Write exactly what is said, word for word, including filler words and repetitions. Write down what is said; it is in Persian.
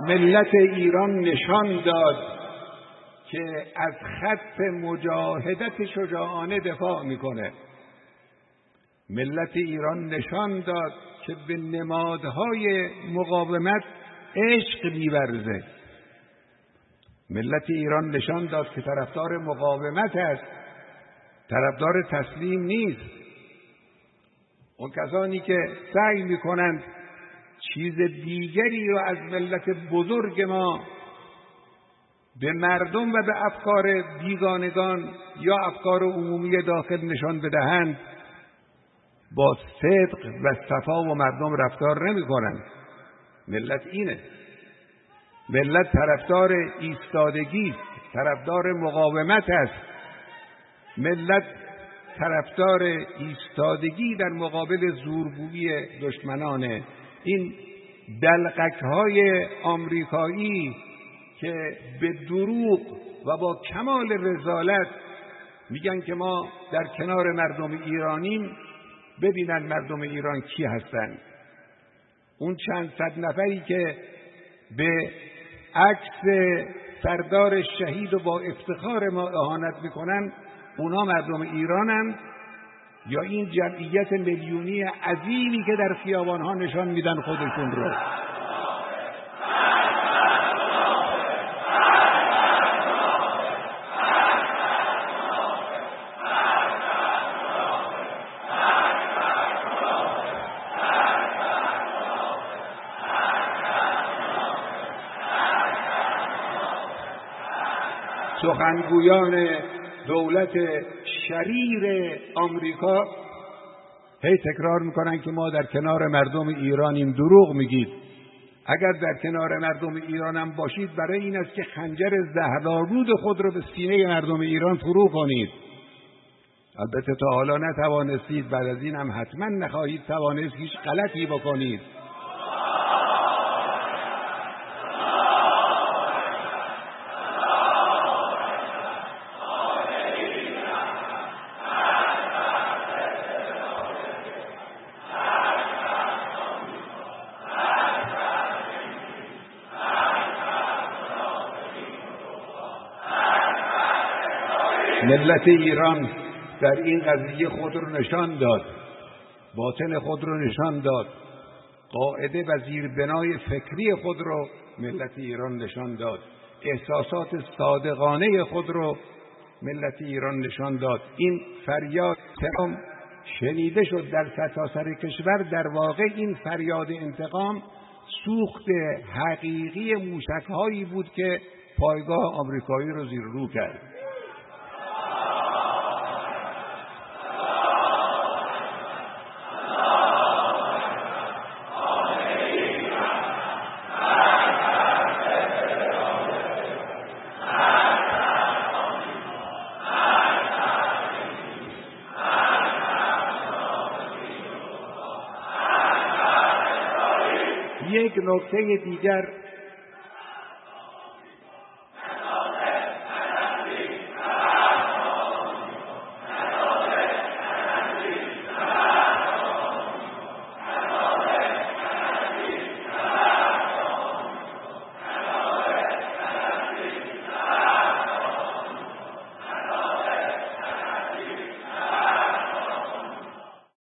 ملت ایران نشان داد که از خط مجاهدت شجاعانه دفاع میکنه. ملت ایران نشان داد که به نمادهای مقاومت عشق می‌ورزه. ملت ایران نشان داد که طرفدار مقاومت است، طرفدار تسلیم نیست. اون کسانی که سعی میکنند چیز دیگری رو از ملت بزرگ ما به مردم و به افکار بیگانگان یا افکار عمومی داخل نشان بدهند، با صدق و صفا و مردم رفتار نمی کنند. ملت اینه. ملت طرفدار ایستادگی است، طرفدار مقاومت است. ملت طرفدار ایستادگی در مقابل زورگویی دشمنانه. این دلقک‌های آمریکایی که به دروغ و با کمال رذالت میگن که ما در کنار مردم ایرانیم، ببینن مردم ایران کی هستن. اون چند صد نفری که به عکس سردار شهید و با افتخار ما اهانت میکنن، اونا مردم ایرانن یا این جمعیت میلیونی عظیمی که در خیابانها نشان میدن خودشون رو؟ سخنگویان دولت شریر آمریکا هی تکرار میکنن که ما در کنار مردم ایرانیم. دروغ میگید. اگر در کنار مردم ایرانم باشید، برای این است که خنجر زهرآلود خود رو به سینه مردم ایران فرو کنید. البته تا حالا نتوانستید، بعد از این هم حتما نخواهید توانست هیچ غلطی بکنید. ملت ایران در این قضیه خود رو نشان داد، باطن خود رو نشان داد، قاعده و زیربنای فکری خود رو ملت ایران نشان داد، احساسات صادقانه خود رو ملت ایران نشان داد. این فریاد انتقام شنیده شد در سرتاسر کشور. در واقع این فریاد انتقام سوخت حقیقی موشک‌هایی بود که پایگاه آمریکایی رو زیر رو کرد. یک نکته دیگر